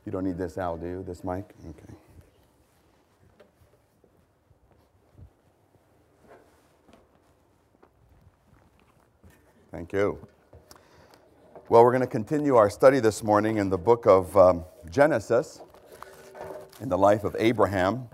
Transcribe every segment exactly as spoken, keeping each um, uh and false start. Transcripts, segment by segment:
You don't need this, Al, do you? This mic? Okay. Thank you. Well, we're going to continue our study this morning in the book of um, Genesis, in the life of Abraham.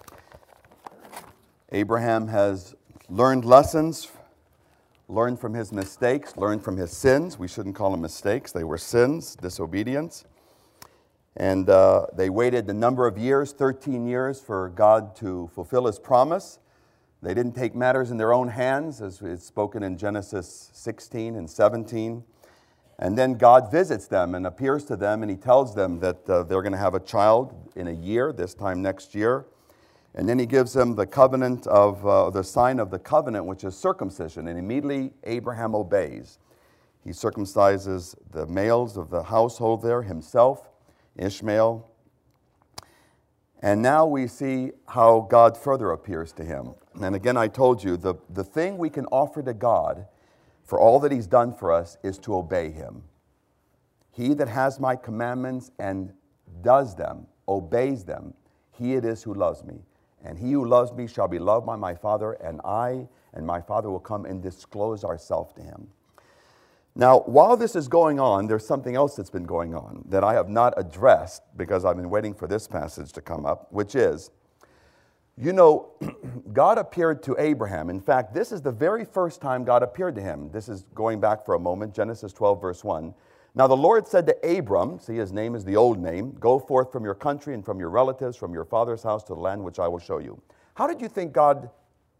Abraham has learned lessons, learned from his mistakes, learned from his sins. We shouldn't call them mistakes. They were sins, disobedience. And uh, they waited a number of years, thirteen years, for God to fulfill his promise. They didn't take matters in their own hands, as is spoken in Genesis sixteen and seventeen. And then God visits them and appears to them, and he tells them that uh, they're going to have a child in a year, this time next year. And then he gives them the covenant of, uh, the sign of the covenant, which is circumcision. And immediately Abraham obeys. He circumcises the males of the household there, himself, Ishmael. And now we see how God further appears to him. And again, I told you, the, the thing we can offer to God for all that he's done for us is to obey him. He that has my commandments and does them, obeys them, he it is who loves me. And he who loves me shall be loved by my Father, and I and my Father will come and disclose ourselves to him. Now, while this is going on, there's something else that's been going on that I have not addressed because I've been waiting for this passage to come up, which is, you know, God appeared to Abraham. In fact, this is the very first time God appeared to him. This is going back for a moment, Genesis twelve, verse one. Now the Lord said to Abram, see, his name is the old name, go forth from your country and from your relatives, from your father's house to the land which I will show you. How did you think God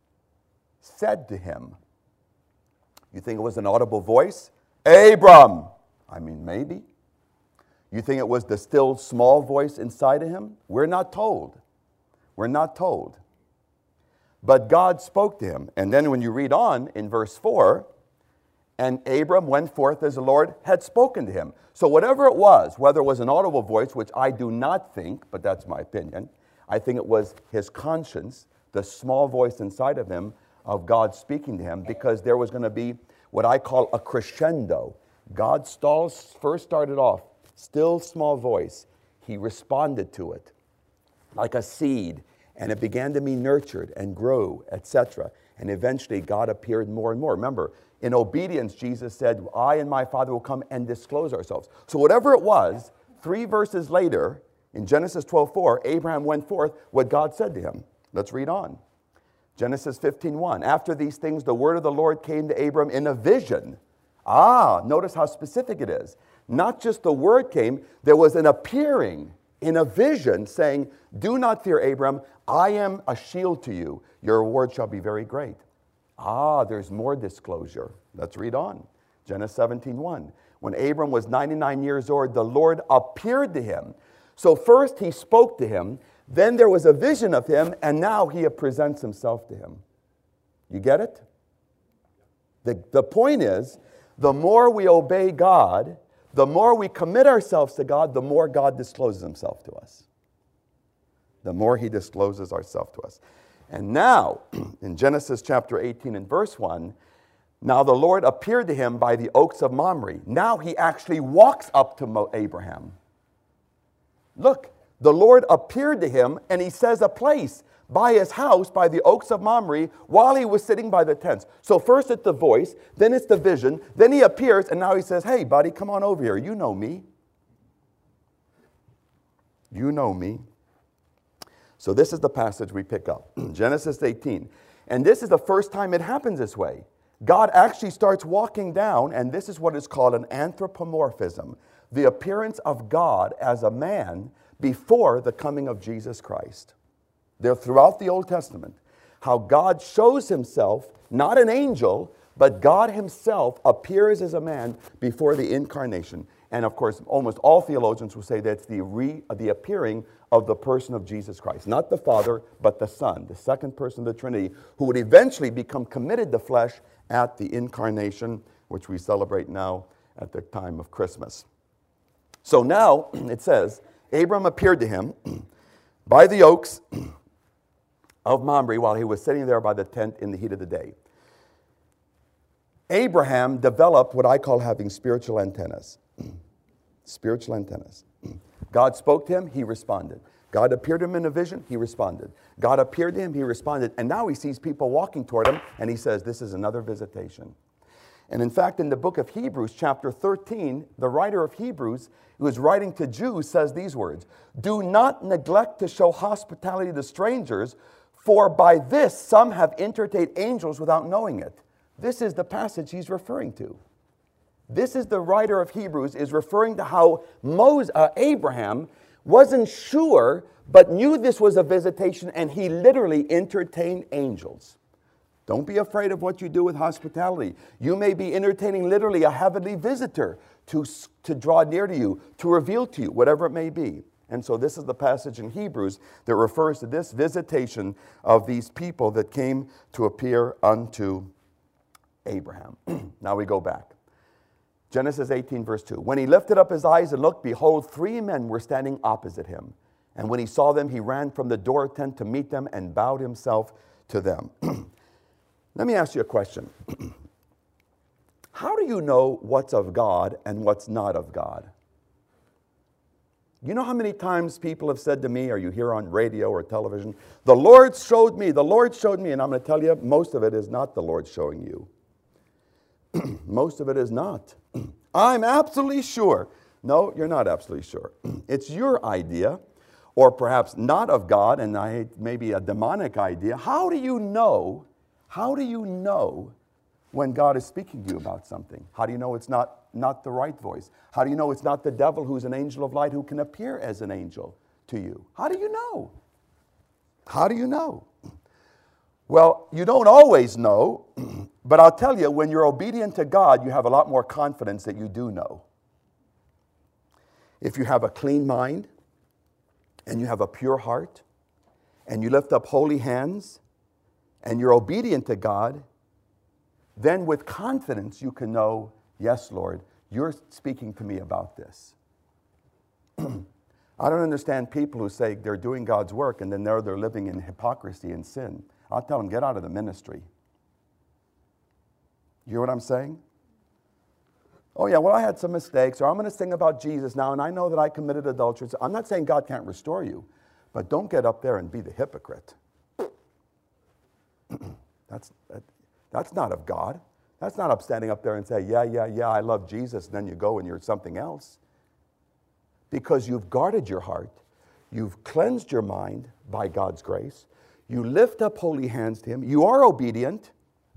said to him? You think it was an audible voice? Abram! I mean, maybe. You think it was the still small voice inside of him? We're not told. We're not told. But God spoke to him. And then when you read on in verse four, and Abram went forth as the Lord had spoken to him. So whatever it was, whether it was an audible voice, which I do not think, but that's my opinion, I think it was his conscience, the small voice inside of him of God speaking to him, because there was going to be what I call a crescendo. God stalls, first started off, still small voice. He responded to it like a seed, and it began to be nurtured and grew, et cetera. And eventually God appeared more and more. Remember, in obedience, Jesus said, I and my Father will come and disclose ourselves. So whatever it was, three verses later, in Genesis twelve four, Abraham went forth what God said to him. Let's read on. Genesis fifteen one. After these things, the word of the Lord came to Abram in a vision. Ah, notice how specific it is. Not just the word came, there was an appearing in a vision saying, do not fear, Abram, I am a shield to you. Your reward shall be very great. Ah, there's more disclosure. Let's read on. Genesis seventeen one. When Abram was ninety-nine years old, the Lord appeared to him. So first he spoke to him, then there was a vision of him, and now he presents himself to him. You get it? The, the point is, the more we obey God, the more we commit ourselves to God, the more God discloses himself to us. The more he discloses ourselves to us. And now, in Genesis chapter eighteen and verse one, now the Lord appeared to him by the oaks of Mamre. Now he actually walks up to Mo- Abraham. Look, the Lord appeared to him, and he says a place by his house, by the oaks of Mamre, while he was sitting by the tents. So first it's the voice, then it's the vision, then he appears, and now he says, hey, buddy, come on over here. You know me. You know me. So this is the passage we pick up, Genesis eighteen. And this is the first time it happens this way. God actually starts walking down, and this is what is called an anthropomorphism, the appearance of God as a man before the coming of Jesus Christ. There throughout the Old Testament, how God shows himself, not an angel, but God himself appears as a man before the incarnation. And of course, almost all theologians will say that's the, re, the appearing of the person of Jesus Christ. Not the Father, but the Son, the second person of the Trinity, who would eventually become committed to flesh at the incarnation, which we celebrate now at the time of Christmas. So now, it says, Abram appeared to him by the oaks of Mamre while he was sitting there by the tent in the heat of the day. Abraham developed what I call having spiritual antennas. Spiritual antennas. God spoke to him, he responded. God appeared to him in a vision, he responded. God appeared to him, he responded. And now he sees people walking toward him, and he says, this is another visitation. And in fact, in the book of Hebrews, chapter thirteen, the writer of Hebrews, who is writing to Jews, says these words, do not neglect to show hospitality to strangers, for by this some have entertained angels without knowing it. This is the passage he's referring to. This is the writer of Hebrews is referring to how Moses, uh, Abraham wasn't sure, but knew this was a visitation, and he literally entertained angels. Don't be afraid of what you do with hospitality. You may be entertaining literally a heavenly visitor to, to draw near to you, to reveal to you, whatever it may be. And so this is the passage in Hebrews that refers to this visitation of these people that came to appear unto Abraham. Now we go back. Genesis eighteen, verse two. When he lifted up his eyes and looked, behold, three men were standing opposite him. And when he saw them, he ran from the door tent to meet them and bowed himself to them. Let me ask you a question. How do you know what's of God and what's not of God? You know how many times people have said to me, or you hear on radio or television, the Lord showed me, the Lord showed me, and I'm going to tell you, most of it is not the Lord showing you. Most of it is not. I'm absolutely sure. No, you're not absolutely sure. It's your idea, or perhaps not of God, and I, maybe a demonic idea. How do you know, how do you know when God is speaking to you about something? How do you know it's not, not the right voice? How do you know it's not the devil who's an angel of light who can appear as an angel to you? How do you know? How do you know? Well, you don't always know, but I'll tell you, when you're obedient to God, you have a lot more confidence that you do know. If you have a clean mind, and you have a pure heart, and you lift up holy hands, and you're obedient to God, then with confidence you can know, yes, Lord, you're speaking to me about this. I don't understand people who say they're doing God's work and then they're, they're living in hypocrisy and sin. I'll tell them, get out of the ministry. You hear what I'm saying? Oh yeah, well I had some mistakes, or I'm going to sing about Jesus now, and I know that I committed adultery. I'm not saying God can't restore you, but don't get up there and be the hypocrite. That's, that, that's not of God. That's not up standing up there and say, yeah, yeah, yeah, I love Jesus, and then you go and you're something else. Because you've guarded your heart, you've cleansed your mind by God's grace, you lift up holy hands to Him, you are obedient,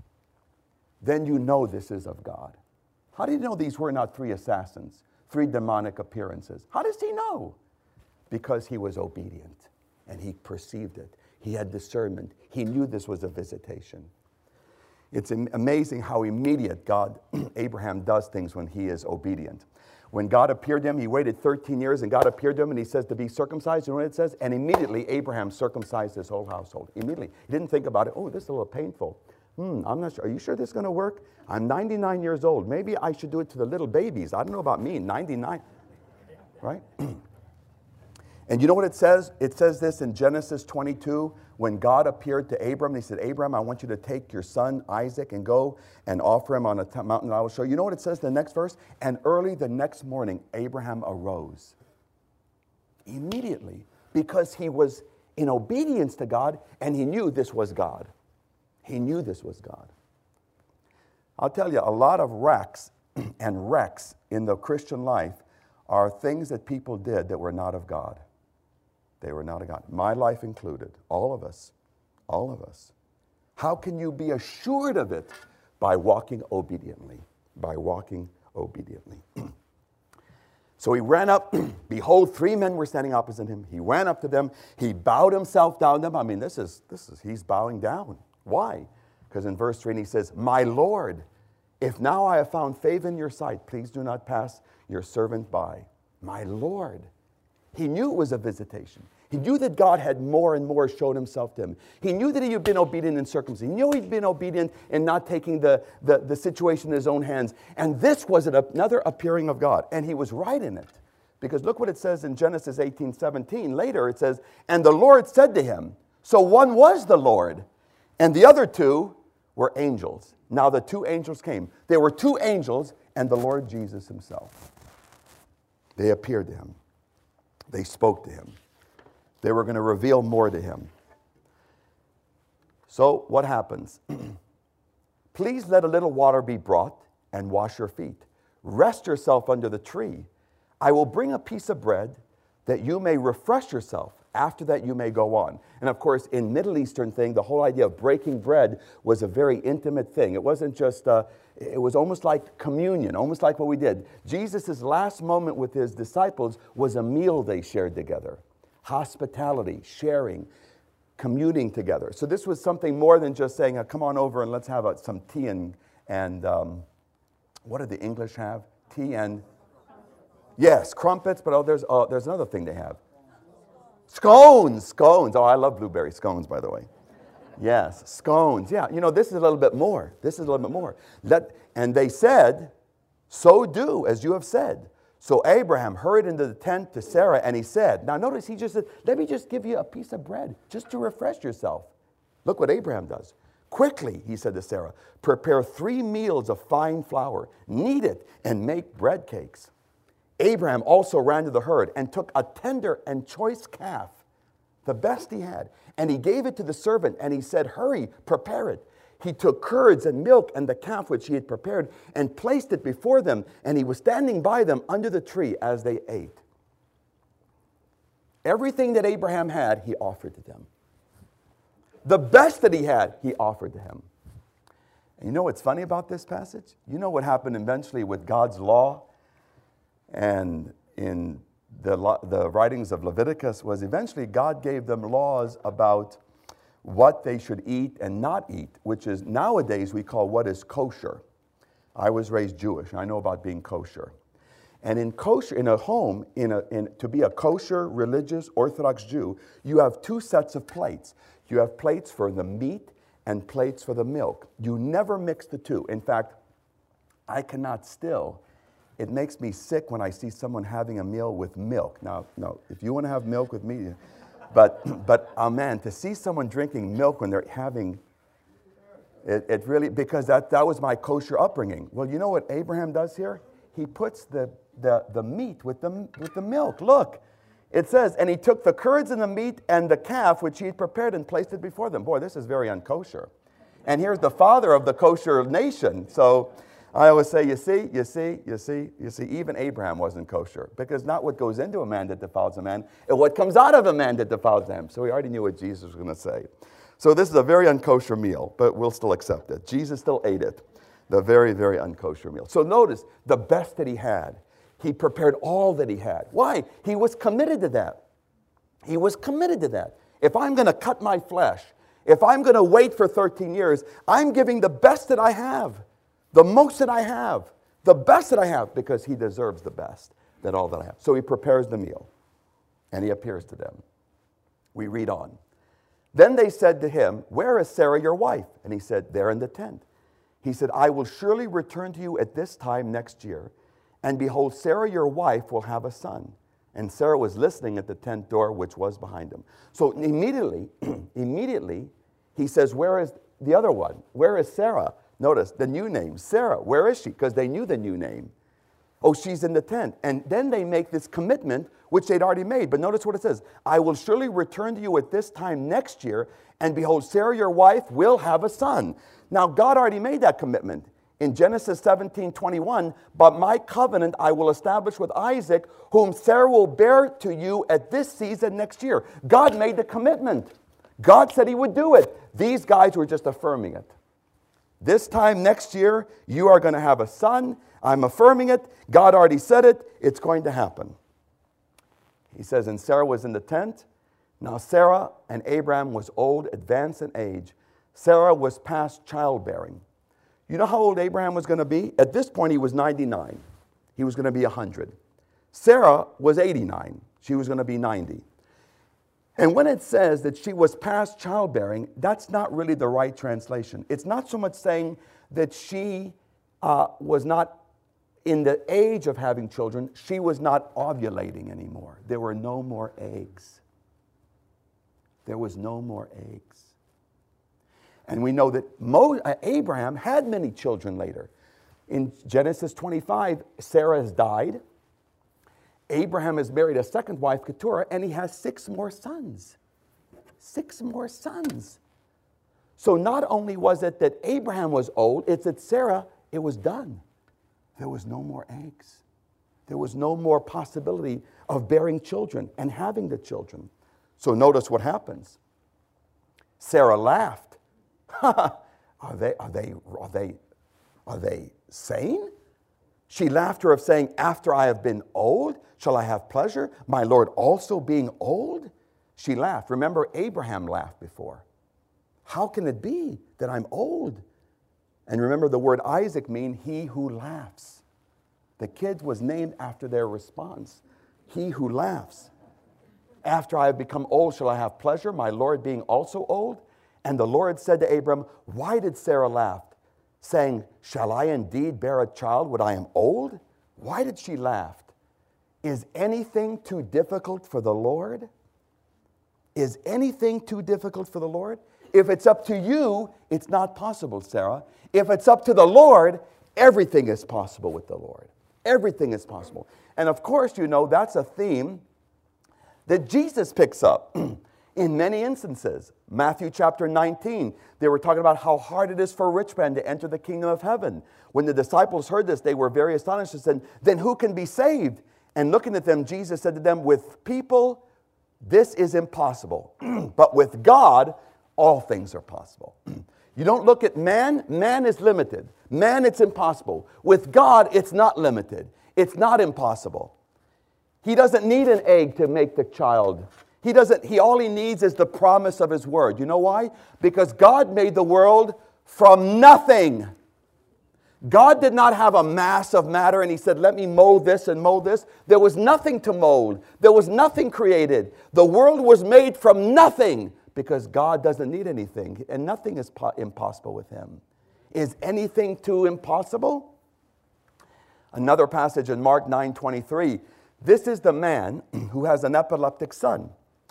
then you know this is of God. How do you know these were not three assassins, three demonic appearances? How does he know? Because he was obedient and he perceived it. He had discernment. He knew this was a visitation. It's amazing how immediate God, Abraham does things when he is obedient. When God appeared to him, he waited thirteen years, and God appeared to him and he says to be circumcised. You know what it says? And immediately Abraham circumcised his whole household. Immediately. He didn't think about it. Oh, this is a little painful. Hmm, I'm not sure. Are you sure this is going to work? I'm ninety-nine years old. Maybe I should do it to the little babies. I don't know about me, ninety-nine. Right? And you know what it says? It says this in Genesis twenty-two, when God appeared to Abram, and he said, Abram, I want you to take your son Isaac and go and offer him on a t- mountain that I will show you. You know what it says in the next verse? And early the next morning, Abraham arose. Immediately, because he was in obedience to God, and he knew this was God. He knew this was God. I'll tell you, a lot of wrecks and wrecks in the Christian life are things that people did that were not of God. They were not of God. My life included. All of us. All of us. How can you be assured of it? By walking obediently. By walking obediently. So he ran up. Behold, three men were standing opposite him. He ran up to them. He bowed himself down to them. I mean, this is, this is, he's bowing down. Why? Because in verse three he says, my Lord, if now I have found favor in your sight, please do not pass your servant by. My Lord. He knew it was a visitation. He knew that God had more and more showed himself to him. He knew that he had been obedient in circumcision. He knew he'd been obedient in not taking the, the, the situation in his own hands. And this was an, another appearing of God. And he was right in it. Because look what it says in Genesis eighteen seventeen. Later it says, and the Lord said to him, so one was the Lord, and the other two were angels. Now the two angels came. There were two angels and the Lord Jesus himself. They appeared to him. They spoke to him. They were going to reveal more to him. So what happens? Please let a little water be brought and wash your feet. Rest yourself under the tree. I will bring a piece of bread that you may refresh yourself. After that, you may go on. And of course, in Middle Eastern thing, the whole idea of breaking bread was a very intimate thing. It wasn't just, uh, it was almost like communion, almost like what we did. Jesus' last moment with his disciples was a meal they shared together. Hospitality, sharing, communing together. So this was something more than just saying, uh, come on over and let's have uh, some tea and, and um, what did the English have? Tea and, yes, crumpets, but oh, there's, uh, there's another thing they have. Scones, scones. Oh, I love blueberry scones, by the way. Yes, scones. Yeah, you know, this is a little bit more. This is a little bit more. Let, and they said, so do as you have said. So Abraham hurried into the tent to Sarah, and he said, now notice he just said, let me just give you a piece of bread, just to refresh yourself. Look what Abraham does. Quickly, he said to Sarah, prepare three meals of fine flour, knead it, and make bread cakes. Abraham also ran to the herd and took a tender and choice calf, the best he had, and he gave it to the servant, and he said, hurry, prepare it. He took curds and milk and the calf which he had prepared and placed it before them, and he was standing by them under the tree as they ate. Everything that Abraham had, he offered to them. The best that he had, he offered to him. And you know what's funny about this passage? You know what happened eventually with God's law? And in the, the writings of Leviticus was eventually God gave them laws about what they should eat and not eat, which is nowadays we call what is kosher. I was raised Jewish, and I know about being kosher. And in kosher, in a home, in a, in, to be a kosher, religious, Orthodox Jew, you have two sets of plates. You have plates for the meat and plates for the milk. You never mix the two. In fact, I cannot still. It makes me sick when I see someone having a meal with milk. Now, no, if you want to have milk with me, but, but oh man, to see someone drinking milk when they're having, it, it really, because that, that was my kosher upbringing. Well, you know what Abraham does here? He puts the, the, the meat with the, with the milk. Look, it says, and he took the curds and the meat and the calf which he had prepared and placed it before them. Boy, this is very unkosher. And here's the father of the kosher nation. So I always say, you see, you see, you see, you see, even Abraham wasn't kosher, because not what goes into a man that defiles a man, and what comes out of a man that defiles them. So we already knew what Jesus was going to say. So this is a very unkosher meal, but we'll still accept it. Jesus still ate it, the very, very unkosher meal. So notice the best that he had. He prepared all that he had. Why? He was committed to that. He was committed to that. If I'm going to cut my flesh, if I'm going to wait for thirteen years, I'm giving the best that I have. The most that I have, the best that I have, because he deserves the best than all that I have. So he prepares the meal, and he appears to them. We read on. Then they said to him, where is Sarah your wife? And he said, there in the tent. He said, I will surely return to you at this time next year, and behold, Sarah your wife will have a son. And Sarah was listening at the tent door, which was behind him. So immediately, immediately, he says, where is the other one? Where is Sarah? Notice the new name, Sarah. Where is she? Because they knew the new name. Oh, she's in the tent. And then they make this commitment, which they'd already made. But notice what it says. I will surely return to you at this time next year, and behold, Sarah, your wife, will have a son. Now, God already made that commitment. In Genesis seventeen twenty-one, but my covenant I will establish with Isaac, whom Sarah will bear to you at this season next year. God made the commitment. God said he would do it. These guys were just affirming it. This time next year, you are going to have a son. I'm affirming it. God already said it. It's going to happen. He says, and Sarah was in the tent. Now Sarah and Abraham was old, advanced in age. Sarah was past childbearing. You know how old Abraham was going to be? At this point, he was ninety-nine. He was going to be one hundred. Sarah was eighty-nine. She was going to be ninety. And when it says that she was past childbearing, that's not really the right translation. It's not so much saying that she uh, was not in the age of having children. She was not ovulating anymore. There were no more eggs. There was no more eggs. And we know that Mo- uh, Abraham had many children later. In Genesis twenty-five, Sarah has died. Abraham has married a second wife, Keturah, and he has six more sons. Six more sons. So not only was it that Abraham was old, it's that Sarah, it was done. There was no more eggs. There was no more possibility of bearing children and having the children. So notice what happens. Sarah laughed. are they, are they, are they, are they sane? She laughed her of saying, after I have been old, shall I have pleasure? My Lord also being old? She laughed. Remember, Abraham laughed before. How can it be that I'm old? And remember, the word Isaac means he who laughs. The kid was named after their response. He who laughs. After I have become old, shall I have pleasure? My Lord being also old? And the Lord said to Abram, why did Sarah laugh? Saying, shall I indeed bear a child when I am old? Why did she laugh? Is anything too difficult for the Lord? Is anything too difficult for the Lord? If it's up to you, it's not possible, Sarah. If it's up to the Lord, everything is possible with the Lord. Everything is possible. And of course, you know, that's a theme that Jesus picks up in many instances. Matthew chapter nineteen, they were talking about how hard it is for a rich man to enter the kingdom of heaven. When the disciples heard this, they were very astonished and said, then who can be saved? And looking at them, Jesus said to them, with people, this is impossible. But with God, all things are possible. You don't look at man, man is limited. Man, it's impossible. With God, it's not limited. It's not impossible. He doesn't need an egg to make the child. He doesn't, he, all he needs is the promise of his word. You know why? Because God made the world from nothing. God did not have a mass of matter and he said, let me mold this and mold this. There was nothing to mold. There was nothing created. The world was made from nothing because God doesn't need anything and nothing is po- impossible with him. Is anything too impossible? Another passage in Mark nine twenty-three. This is the man who has an epileptic son.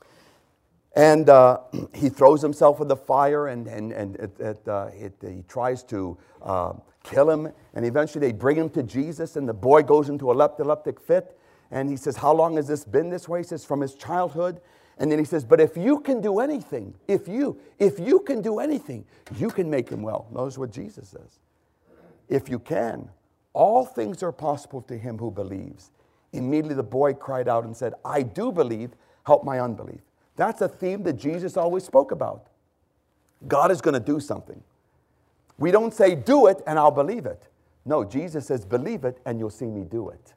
And uh, he throws himself in the fire and, and, and it, it, uh, it, he tries to uh, kill him. And eventually they bring him to Jesus and the boy goes into a epileptic fit. And he says, how long has this been this way? He says, from his childhood. And then he says, but if you can do anything, if you, if you can do anything, you can make him well. Notice what Jesus says. If you can, all things are possible to him who believes. Immediately the boy cried out and said, I do believe, help my unbelief. That's a theme that Jesus always spoke about. God is going to do something. We don't say, do it and I'll believe it. No, Jesus says, believe it and you'll see me do it.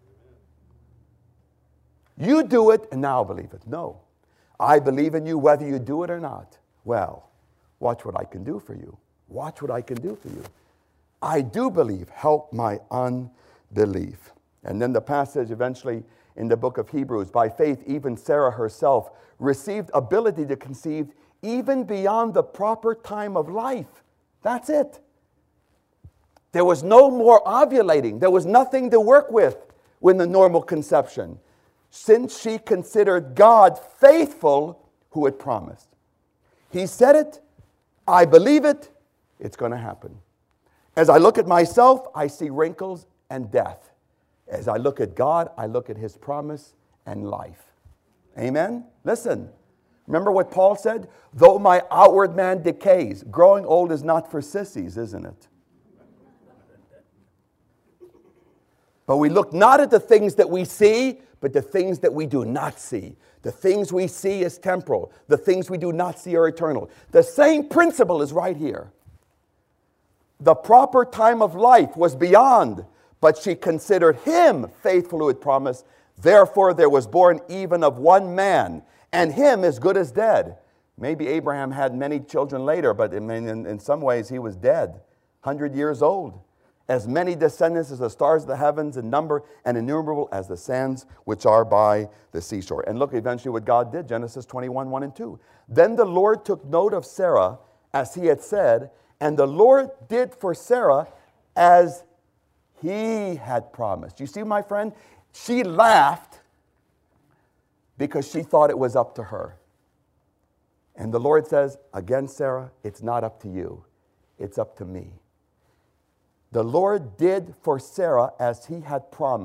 You do it and now I'll believe it. No, I believe in you whether you do it or not. Well, watch what I can do for you. Watch what I can do for you. I do believe, help my unbelief. And then the passage eventually in the book of Hebrews, by faith, even Sarah herself received ability to conceive even beyond the proper time of life. That's it. There was no more ovulating. There was nothing to work with when the normal conception, since she considered God faithful who had promised. He said it, I believe it, it's going to happen. As I look at myself, I see wrinkles and death. As I look at God, I look at his promise and life. Amen? Listen, remember what Paul said? Though my outward man decays, growing old is not for sissies, isn't it? But we look not at the things that we see, but the things that we do not see. The things we see is temporal. The things we do not see are eternal. The same principle is right here. The proper time of life was beyond, but she considered him faithful who had promised. Therefore there was born even of one man, and him as good as dead. Maybe Abraham had many children later, but in, in, in some ways he was dead, one hundred years old. As many descendants as the stars of the heavens in number, and innumerable as the sands which are by the seashore. And look eventually what God did, Genesis twenty-one, one and two. Then the Lord took note of Sarah, as he had said, and the Lord did for Sarah as he had promised. You see, my friend, she laughed because she thought it was up to her. And the Lord says, again, Sarah, it's not up to you. It's up to me. The Lord did for Sarah as he had promised,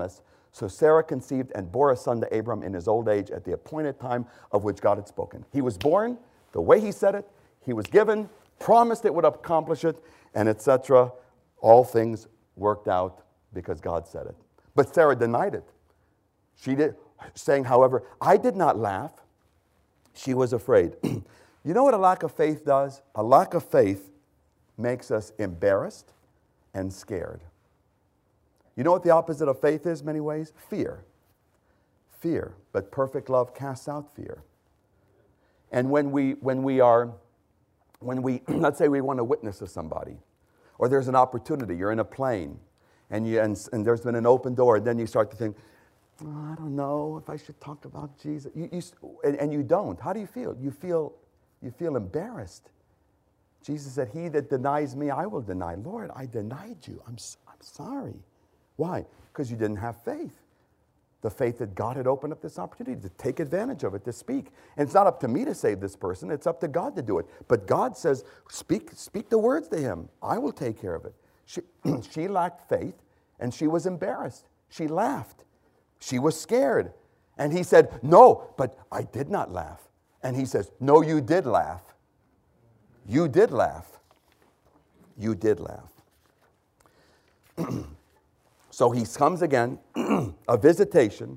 So Sarah conceived and bore a son to Abram in his old age at the appointed time of which God had spoken. He was born the way he said it. He was given, promised it would accomplish it, and et cetera. All things worked out because God said it. But Sarah denied it. She did, saying, however, I did not laugh. She was afraid. You know what a lack of faith does? A lack of faith makes us embarrassed and scared. You know what the opposite of faith is, many ways? Fear. Fear. But perfect love casts out fear. And when we, when we are, when we, let's say we want to witness to somebody, or there's an opportunity, you're in a plane, and, you, and, and there's been an open door, and then you start to think, oh, I don't know if I should talk about Jesus. You, you, and, and you don't. How do you feel? You feel, you feel embarrassed. Jesus said, he that denies me, I will deny. Lord, I denied you. I'm, I'm sorry. Why? Because you didn't have faith. The faith that God had opened up this opportunity to take advantage of it, to speak. And it's not up to me to save this person. It's up to God to do it. But God says, speak, speak the words to him. I will take care of it. She, she lacked faith, and she was embarrassed. She laughed. She was scared. And he said, no, but I did not laugh. And he says, no, you did laugh. You did laugh. You did laugh. So he comes again, a visitation.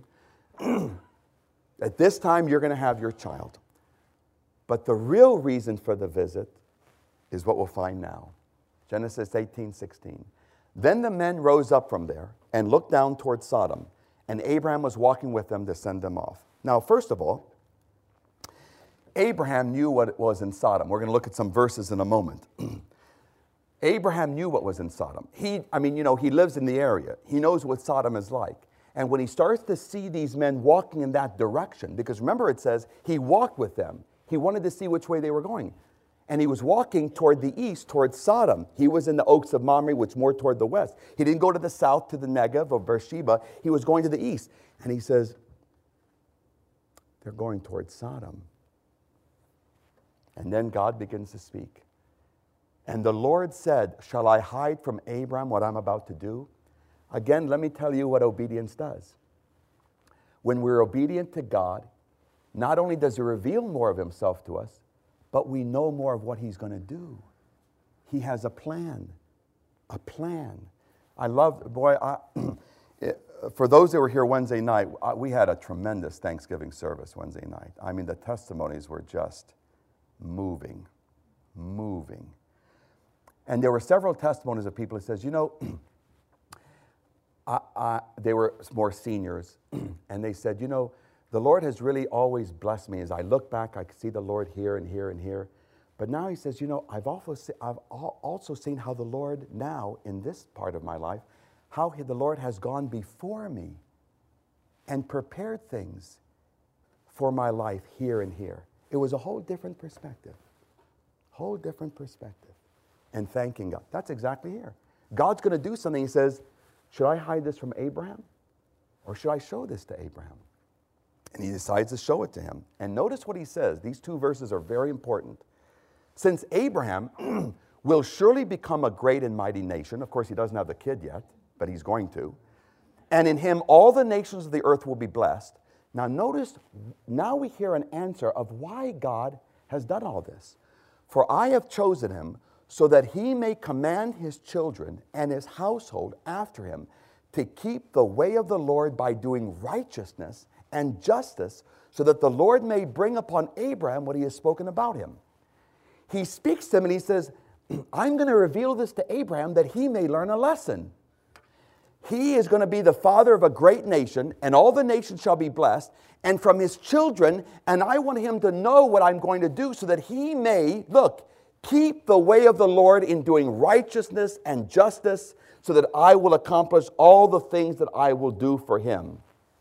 At this time, you're going to have your child. But the real reason for the visit is what we'll find now. Genesis eighteen sixteen. Then the men rose up from there and looked down toward Sodom, and Abraham was walking with them to send them off. Now, first of all, Abraham knew what it was in Sodom. We're going to look at some verses in a moment. Abraham knew what was in Sodom. He, I mean, you know, he lives in the area. He knows what Sodom is like. And when he starts to see these men walking in that direction, because remember it says he walked with them. He wanted to see which way they were going. And he was walking toward the east, toward Sodom. He was in the Oaks of Mamre, which more toward the west. He didn't go to the south, to the Negev of Beersheba. He was going to the east. And he says, they're going toward Sodom. And then God begins to speak. And the Lord said, shall I hide from Abram what I'm about to do? Again, let me tell you what obedience does. When we're obedient to God, not only does he reveal more of himself to us, but we know more of what he's going to do. He has a plan. A plan. I love, boy, I, for those that were here Wednesday night, we had a tremendous Thanksgiving service Wednesday night. I mean, the testimonies were just moving, moving. And there were several testimonies of people who says, you know, I, I, they were more seniors, and they said, you know, the Lord has really always blessed me. As I look back, I can see the Lord here and here and here. But now he says, you know, I've also, se- I've also seen how the Lord now, in this part of my life, how he, the Lord has gone before me and prepared things for my life here and here. It was a whole different perspective. Whole different perspective. And thanking God. That's exactly here. God's going to do something. He says, should I hide this from Abraham? Or should I show this to Abraham? And he decides to show it to him. And notice what he says. These two verses are very important. Since Abraham will surely become a great and mighty nation. Of course, he doesn't have the kid yet, but he's going to. And in him all the nations of the earth will be blessed. Now notice, now we hear an answer of why God has done all this. For I have chosen him so that he may command his children and his household after him to keep the way of the Lord by doing righteousness and justice, so that the Lord may bring upon Abraham what he has spoken about him. He speaks to him and he says, I'm going to reveal this to Abraham that he may learn a lesson. He is going to be the father of a great nation, and all the nations shall be blessed, and from his children, and I want him to know what I'm going to do so that he may, look, keep the way of the Lord in doing righteousness and justice, so that I will accomplish all the things that I will do for him.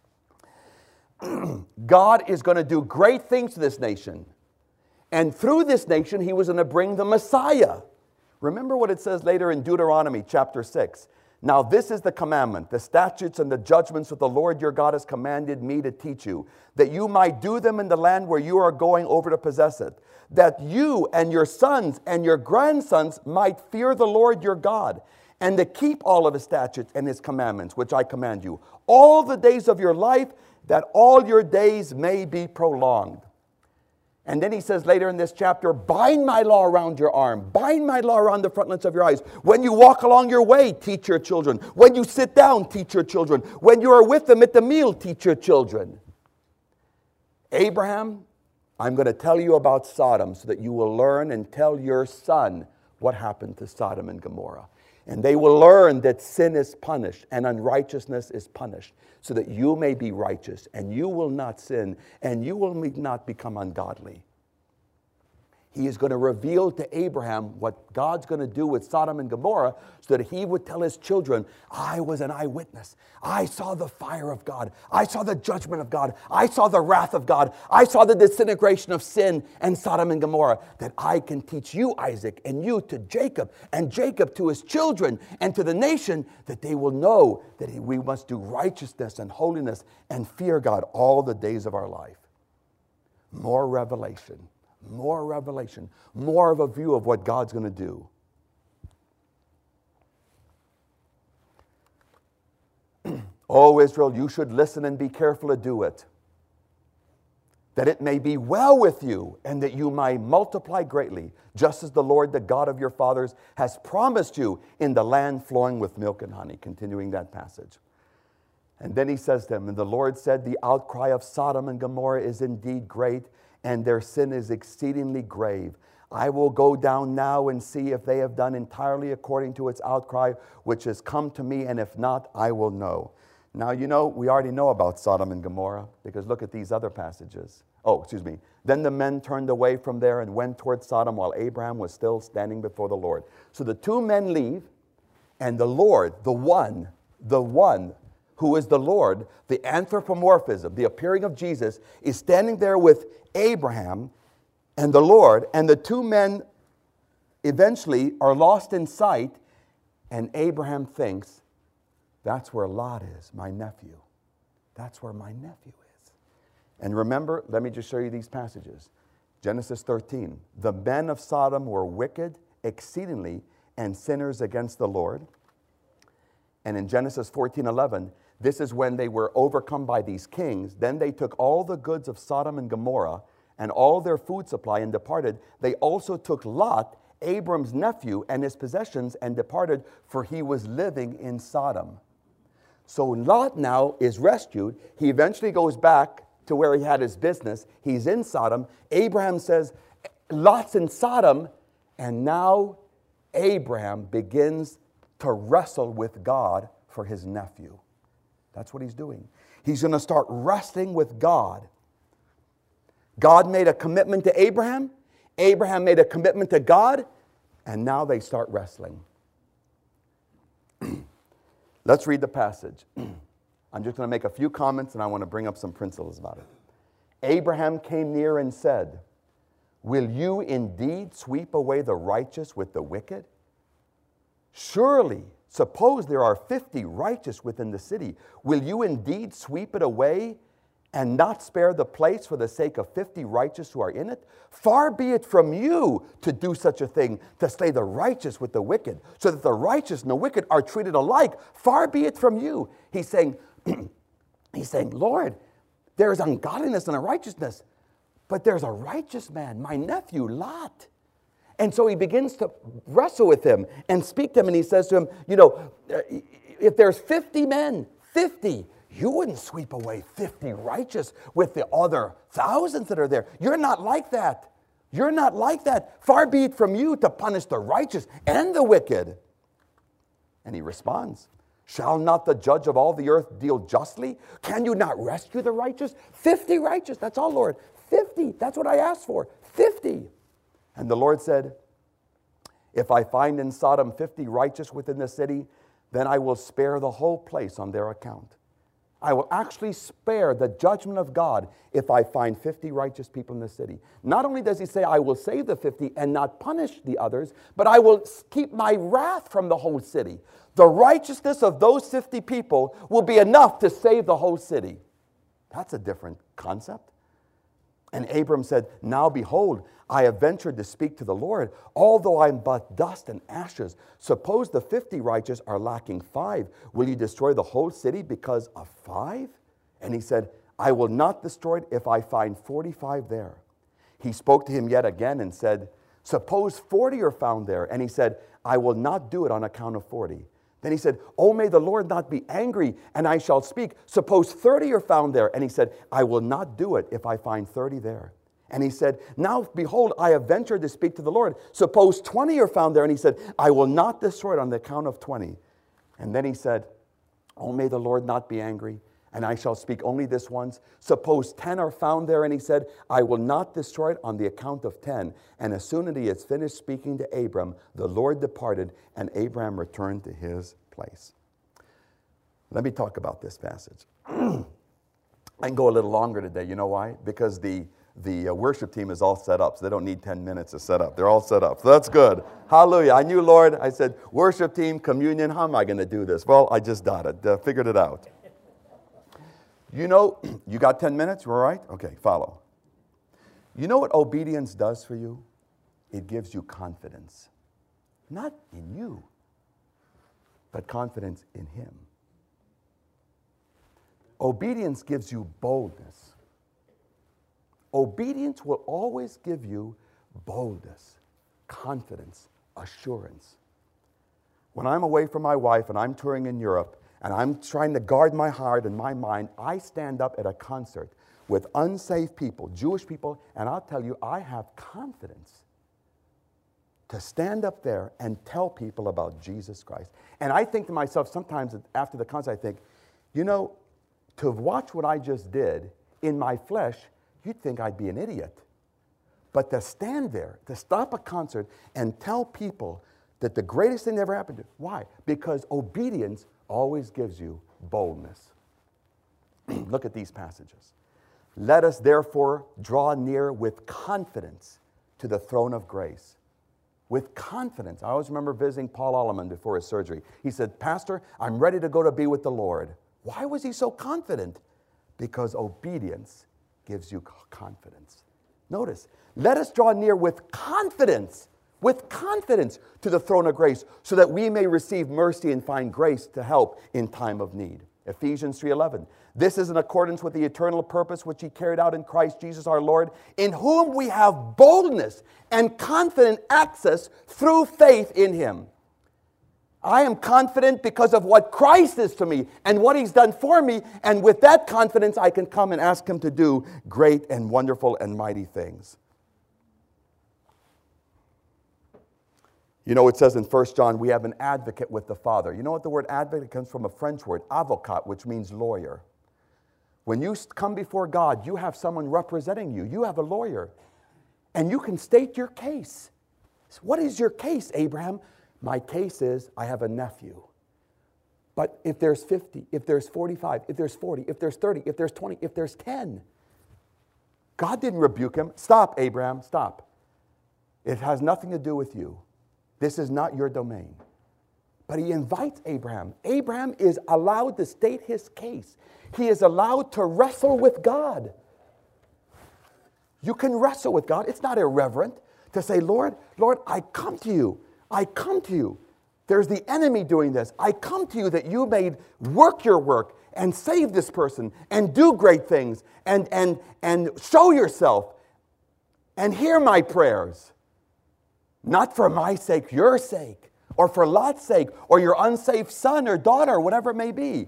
God is going to do great things to this nation. And through this nation, he was going to bring the Messiah. Remember what it says later in Deuteronomy chapter six. Now this is the commandment, the statutes and the judgments that the Lord your God has commanded me to teach you, that you might do them in the land where you are going over to possess it, that you and your sons and your grandsons might fear the Lord your God, and to keep all of his statutes and his commandments, which I command you, all the days of your life, that all your days may be prolonged. And then he says later in this chapter, bind my law around your arm. Bind my law around the frontlets of your eyes. When you walk along your way, teach your children. When you sit down, teach your children. When you are with them at the meal, teach your children. Abraham, I'm going to tell you about Sodom so that you will learn and tell your son what happened to Sodom and Gomorrah. And they will learn that sin is punished and unrighteousness is punished, so that you may be righteous and you will not sin and you will not become ungodly. He is going to reveal to Abraham what God's going to do with Sodom and Gomorrah, so that he would tell his children, I was an eyewitness. I saw the fire of God. I saw the judgment of God. I saw the wrath of God. I saw the disintegration of sin and Sodom and Gomorrah, that I can teach you, Isaac, and you to Jacob, and Jacob to his children, and to the nation, that they will know that we must do righteousness and holiness and fear God all the days of our life. More revelation. More revelation, more of a view of what God's going to do. O Israel, you should listen and be careful to do it, that it may be well with you and that you might multiply greatly, just as the Lord, the God of your fathers, has promised you in the land flowing with milk and honey. Continuing that passage. And then he says to them, and the Lord said, the outcry of Sodom and Gomorrah is indeed great, and their sin is exceedingly grave. I will go down now and see if they have done entirely according to its outcry, which has come to me, and if not, I will know. Now, you know, we already know about Sodom and Gomorrah, because look at these other passages. Oh, excuse me. Then the men turned away from there and went toward Sodom while Abraham was still standing before the Lord. So the two men leave, and the Lord, the one, the one who is the Lord, the anthropomorphism, the appearing of Jesus, is standing there with Abraham and the Lord, and the two men eventually are lost in sight, and Abraham thinks, that's where Lot is, my nephew. That's where my nephew is. And remember, let me just show you these passages. Genesis thirteen, the men of Sodom were wicked exceedingly and sinners against the Lord. And in Genesis fourteen eleven, this is when they were overcome by these kings. Then they took all the goods of Sodom and Gomorrah and all their food supply and departed. They also took Lot, Abram's nephew, and his possessions and departed, for he was living in Sodom. So Lot now is rescued. He eventually goes back to where he had his business. He's in Sodom. Abraham says, Lot's in Sodom. And now Abraham begins to wrestle with God for his nephew. That's what he's doing. He's going to start wrestling with God. God made a commitment to Abraham. Abraham made a commitment to God. And now they start wrestling. Let's read the passage. I'm just going to make a few comments, and I want to bring up some principles about it. Abraham came near and said, will you indeed sweep away the righteous with the wicked? Surely, suppose there are fifty righteous within the city. Will you indeed sweep it away and not spare the place for the sake of fifty righteous who are in it? Far be it from you to do such a thing, to slay the righteous with the wicked, so that the righteous and the wicked are treated alike. Far be it from you. He's saying, he's saying, Lord, there is ungodliness and unrighteousness, but there's a righteous man, my nephew Lot. And so he begins to wrestle with him and speak to him, and he says to him, you know, if there's fifty men, fifty, you wouldn't sweep away fifty righteous with the other thousands that are there. You're not like that. You're not like that. Far be it from you to punish the righteous and the wicked. And he responds, shall not the judge of all the earth deal justly? Can you not rescue the righteous? Fifty righteous, that's all, Lord. Fifty, that's what I asked for. Fifty. And the Lord said, if I find in Sodom fifty righteous within the city, then I will spare the whole place on their account. I will actually spare the judgment of God if I find fifty righteous people in the city. Not only does he say, I will save the fifty and not punish the others, but I will keep my wrath from the whole city. The righteousness of those fifty people will be enough to save the whole city. That's a different concept. And Abram said, now behold, I have ventured to speak to the Lord, although I am but dust and ashes. Suppose the fifty righteous are lacking five. Will you destroy the whole city because of five? And he said, I will not destroy it if I find forty-five there. He spoke to him yet again and said, suppose forty are found there. And he said, I will not do it on account of forty. Then he said, oh, may the Lord not be angry, and I shall speak. Suppose thirty are found there. And he said, I will not do it if I find thirty there. And he said, now behold, I have ventured to speak to the Lord. Suppose twenty are found there. And he said, I will not destroy it on the account of twenty. And then he said, oh, may the Lord not be angry, and I shall speak only this once. Suppose ten are found there. And he said, I will not destroy it on the account of ten. And as soon as he had finished speaking to Abram, the Lord departed, and Abram returned to his place. Let me talk about this passage. I can go a little longer today. You know why? Because the, the uh, worship team is all set up, so they don't need ten minutes to set up. They're all set up. So that's good. Hallelujah. I knew, Lord, I said, worship team, communion, how am I going to do this? Well, I just got it. Uh, figured it out. You know, you got ten minutes? We're all right? Okay, follow. You know what obedience does for you? It gives you confidence. Not in you, but confidence in Him. Obedience gives you boldness. Obedience will always give you boldness, confidence, assurance. When I'm away from my wife and I'm touring in Europe, and I'm trying to guard my heart and my mind, I stand up at a concert with unsaved people, Jewish people, and I'll tell you, I have confidence to stand up there and tell people about Jesus Christ. And I think to myself sometimes after the concert, I think, you know, to watch what I just did in my flesh, you'd think I'd be an idiot. But to stand there, to stop a concert and tell people that the greatest thing that ever happened to you, why? Because obedience always gives you boldness. Look at these passages. Let us therefore draw near with confidence to the throne of grace. With confidence. I always remember visiting Paul Alleman before his surgery. He said, Pastor, I'm ready to go to be with the Lord. Why was he so confident? Because obedience gives you confidence. Notice, let us draw near with confidence with confidence to the throne of grace, so that we may receive mercy and find grace to help in time of need. Ephesians three eleven. This is in accordance with the eternal purpose which He carried out in Christ Jesus our Lord, in whom we have boldness and confident access through faith in Him. I am confident because of what Christ is to me and what He's done for me, and with that confidence I can come and ask Him to do great and wonderful and mighty things. You know, it says in First John, we have an advocate with the Father. You know what the word advocate comes from? A French word, avocat, which means lawyer. When you come before God, you have someone representing you. You have a lawyer. And you can state your case. What is your case, Abraham? My case is I have a nephew. But if there's fifty, if there's forty-five, if there's forty, if there's thirty, if there's twenty, if there's ten, God didn't rebuke him. Stop, Abraham, stop. It has nothing to do with you. This is not your domain. But he invites Abraham. Abraham is allowed to state his case. He is allowed to wrestle with God. You can wrestle with God. It's not irreverent to say, Lord, Lord, I come to you. I come to you. There's the enemy doing this. I come to you that you may work your work and save this person and do great things and, and, and show yourself and hear my prayers. Not for my sake, your sake, or for Lot's sake, or your unsaved son or daughter, whatever it may be.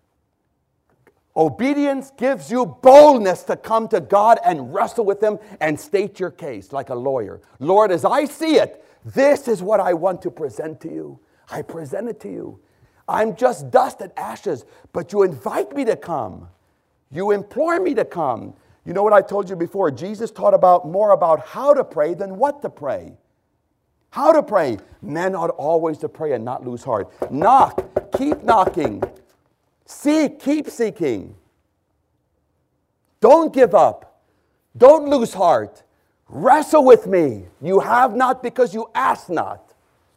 Obedience gives you boldness to come to God and wrestle with Him and state your case like a lawyer. Lord, as I see it, this is what I want to present to you. I present it to you. I'm just dust and ashes, but you invite me to come. You implore me to come. You know what I told you before? Jesus taught about more about how to pray than what to pray. How to pray. Men ought always to pray and not lose heart. Knock. Keep knocking. Seek. Keep seeking. Don't give up. Don't lose heart. Wrestle with me. You have not because you ask not.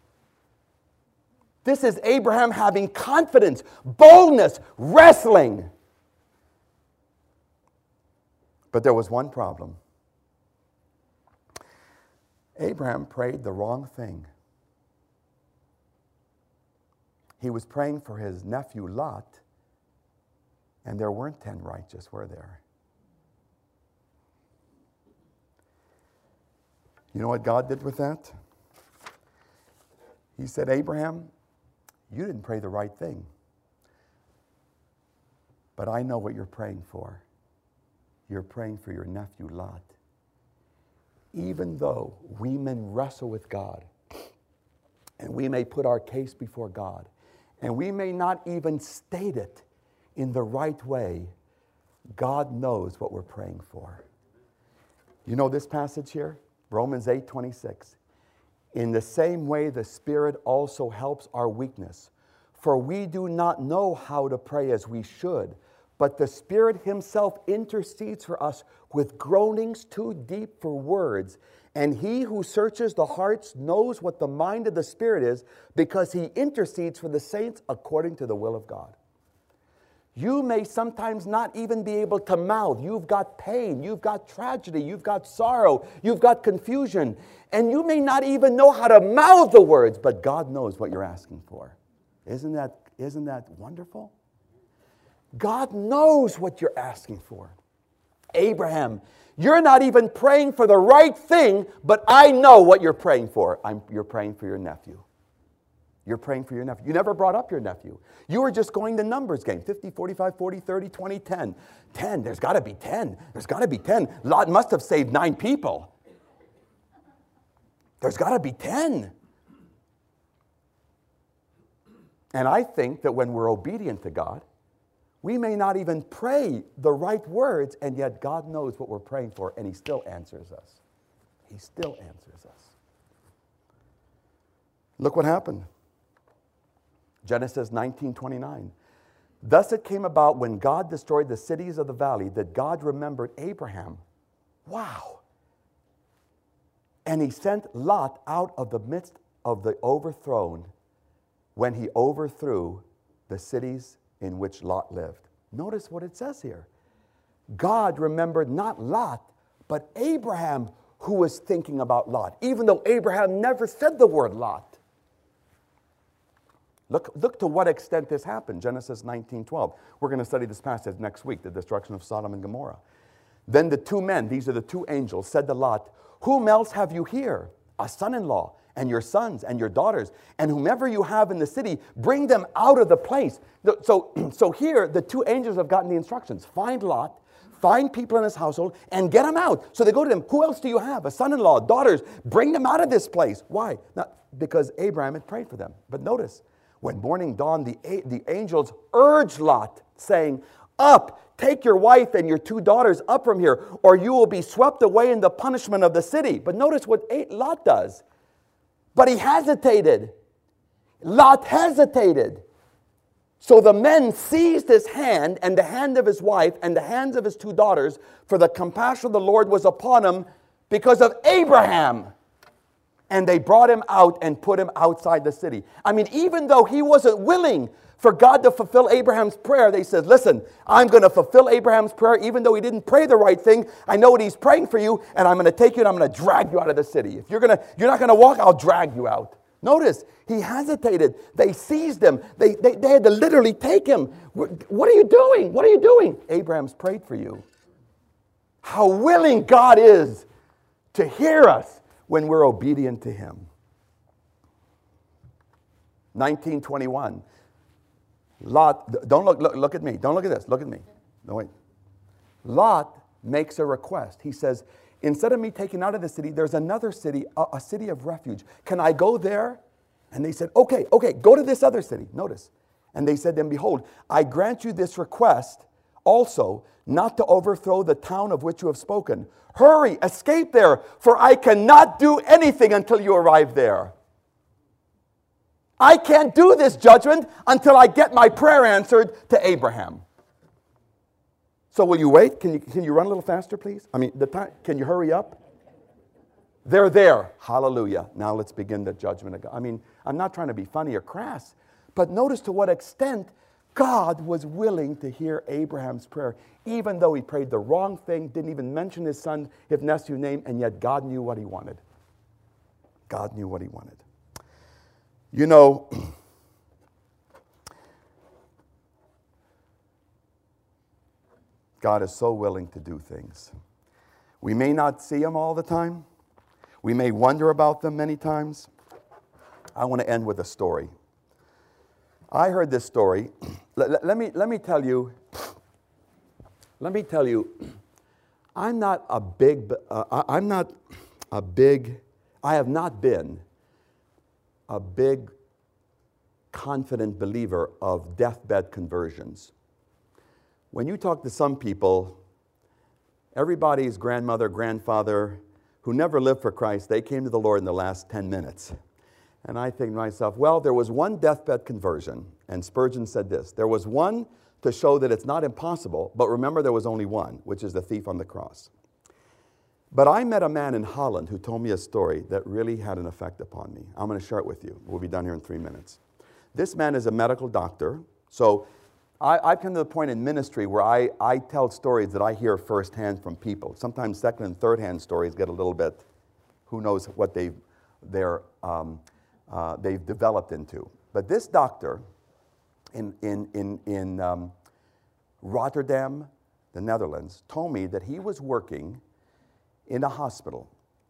This is Abraham having confidence, boldness, wrestling. But there was one problem. Abraham prayed the wrong thing. He was praying for his nephew Lot, and there weren't ten righteous, were there? You know what God did with that? He said, Abraham, you didn't pray the right thing. But I know what you're praying for. You're praying for your nephew Lot. Even though we men wrestle with God, and we may put our case before God, and we may not even state it in the right way, God knows what we're praying for. You know this passage here? Romans eight twenty-six. In the same way, the Spirit also helps our weakness. For we do not know how to pray as we should, but the Spirit Himself intercedes for us with groanings too deep for words. And He who searches the hearts knows what the mind of the Spirit is, because He intercedes for the saints according to the will of God. You may sometimes not even be able to mouth. You've got pain, you've got tragedy, you've got sorrow, you've got confusion, and you may not even know how to mouth the words, but God knows what you're asking for. Isn't that, isn't that wonderful? God knows what you're asking for. Abraham, you're not even praying for the right thing, but I know what you're praying for. I'm, you're praying for your nephew. You're praying for your nephew. You never brought up your nephew. You were just going the numbers game. fifty, forty-five, forty, thirty, twenty, ten. ten. There's got to be ten. There's got to be ten. Lot must have saved nine people. There's got to be ten. And I think that when we're obedient to God, we may not even pray the right words, and yet God knows what we're praying for, and He still answers us. He still answers us. Look what happened. Genesis nineteen twenty-nine. Thus it came about when God destroyed the cities of the valley that God remembered Abraham. Wow. And He sent Lot out of the midst of the overthrown when He overthrew the cities in which Lot lived. Notice what it says here. God remembered not Lot, but Abraham, who was thinking about Lot, even though Abraham never said the word Lot. Look, look to what extent this happened. Genesis nineteen twelve. We're going to study this passage next week, the destruction of Sodom and Gomorrah. Then the two men, these are the two angels, said to Lot, whom else have you here? A son-in-law, and your sons, and your daughters, and whomever you have in the city, bring them out of the place. So, so here, the two angels have gotten the instructions. Find Lot, find people in his household, and get them out. So they go to them, who else do you have? A son-in-law, daughters, bring them out of this place. Why? Not because Abraham had prayed for them. But notice, when morning dawned, the, the angels urged Lot, saying, up, take your wife and your two daughters up from here, or you will be swept away in the punishment of the city. But notice what Lot does. But he hesitated. Lot hesitated. So the men seized his hand and the hand of his wife and the hands of his two daughters, for the compassion of the Lord was upon him because of Abraham. And they brought him out and put him outside the city. I mean, even though he wasn't willing for God to fulfill Abraham's prayer, they said, listen, I'm going to fulfill Abraham's prayer even though he didn't pray the right thing. I know what he's praying for you, and I'm going to take you and I'm going to drag you out of the city. If you're going to, you're not going to walk, I'll drag you out. Notice, he hesitated. They seized him. They, they, they had to literally take him. What are you doing? What are you doing? Abraham's prayed for you. How willing God is to hear us when we're obedient to Him. nineteen twenty-one. Lot, don't look, look, look at me. Don't look at this. Look at me. No, wait. Lot makes a request. He says, instead of me taking out of the city, there's another city, a, a city of refuge. Can I go there? And they said, okay, okay, go to this other city. Notice. And they said, then behold, I grant you this request also, not to overthrow the town of which you have spoken. Hurry, escape there, for I cannot do anything until you arrive there. I can't do this judgment until I get my prayer answered to Abraham. So will you wait? Can you, can you run a little faster, please? I mean, the time, can you hurry up? They're there. Hallelujah. Now let's begin the judgment of God. I mean, I'm not trying to be funny or crass, but notice to what extent God was willing to hear Abraham's prayer, even though he prayed the wrong thing, didn't even mention his son, his nephew name, and yet God knew what he wanted. God knew what he wanted. You know, God is so willing to do things. We may not see them all the time. We may wonder about them many times. I want to end with a story. I heard this story. Let, let, let me, let me tell you, let me tell you, I'm not a big, uh, I'm not a big, I have not been a big, confident believer of deathbed conversions. When you talk to some people, everybody's grandmother, grandfather, who never lived for Christ, they came to the Lord in the last ten minutes. And I think to myself, well, there was one deathbed conversion, and Spurgeon said this, there was one to show that it's not impossible, but remember there was only one, which is the thief on the cross. But I met a man in Holland who told me a story that really had an effect upon me. I'm going to share it with you. We'll be done here in three minutes. This man is a medical doctor, so I, I've come to the point in ministry where I, I tell stories that I hear firsthand from people. Sometimes second and third hand stories get a little bit, who knows what they've, they're, um, uh, they've developed into. But this doctor in, in, in, in um, Rotterdam, the Netherlands, told me that he was working in a hospital.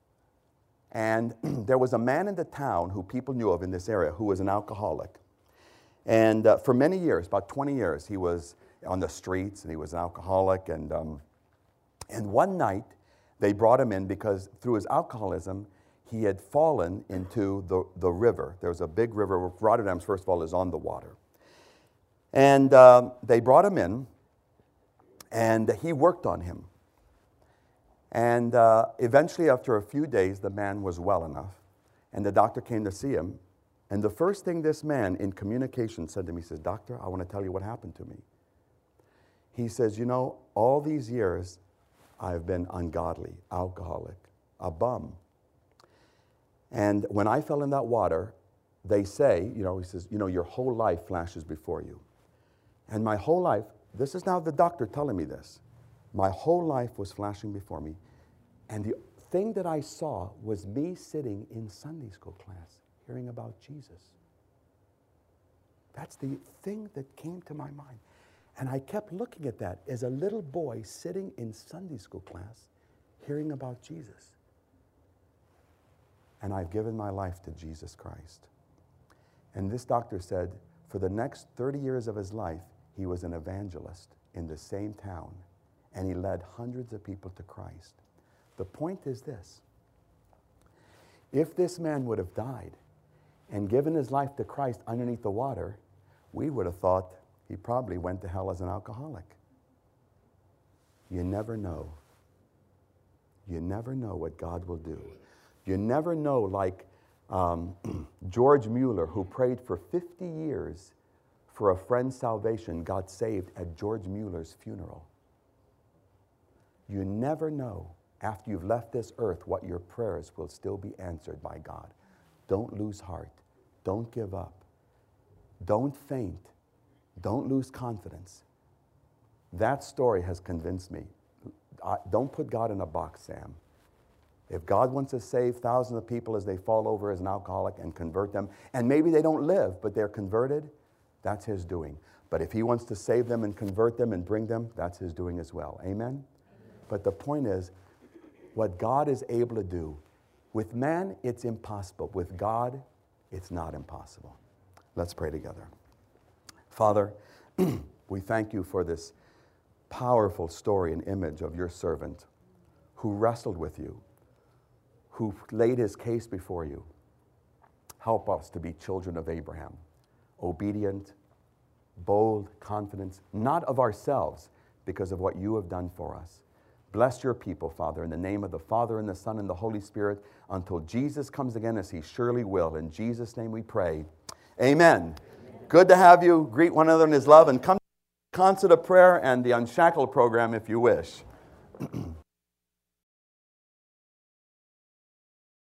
And there was a man in the town who people knew of in this area who was an alcoholic. And uh, for many years, about twenty years, he was on the streets and he was an alcoholic. And, um, and one night, they brought him in because through his alcoholism, he had fallen into the, the river. There was a big river. Rotterdam, first of all, is on the water. And uh, they brought him in, and he worked on him. And uh, eventually, after a few days, the man was well enough. And the doctor came to see him. And the first thing this man in communication said to me, he says, "Doctor, I want to tell you what happened to me." He says, "You know, all these years, I've been ungodly, alcoholic, a bum. And when I fell in that water, they say, you know," he says, "you know, your whole life flashes before you. And my whole life," this is now the doctor telling me this, "my whole life was flashing before me. And the thing that I saw was me sitting in Sunday school class, hearing about Jesus." That's the thing that came to my mind. And I kept looking at that as a little boy sitting in Sunday school class, hearing about Jesus. And I've given my life to Jesus Christ. And this doctor said, for the next thirty years of his life, he was an evangelist in the same town, and he led hundreds of people to Christ. The point is this: if this man would have died and given his life to Christ underneath the water, we would have thought he probably went to hell as an alcoholic. You never know. You never know what God will do. You never know, like um, George Mueller, who prayed for fifty years for a friend's salvation, got saved at George Mueller's funeral. You never know, after you've left this earth, what your prayers will still be answered by God. Don't lose heart. Don't give up. Don't faint. Don't lose confidence. That story has convinced me. I, don't put God in a box, Sam. If God wants to save thousands of people as they fall over as an alcoholic and convert them, and maybe they don't live, but they're converted, that's his doing. But if he wants to save them and convert them and bring them, that's his doing as well. Amen? Amen. But the point is, what God is able to do, with man, it's impossible. With God, it's not impossible. Let's pray together. Father, we thank you for this powerful story and image of your servant who wrestled with you, who laid his case before you. Help us to be children of Abraham, obedient, bold, confident, not of ourselves, because of what you have done for us. Bless your people, Father, in the name of the Father, and the Son, and the Holy Spirit, until Jesus comes again, as he surely will. In Jesus' name we pray. Amen. Amen. Good to have you. Greet one another in his love, and come to the concert of prayer and the Unshackled program if you wish.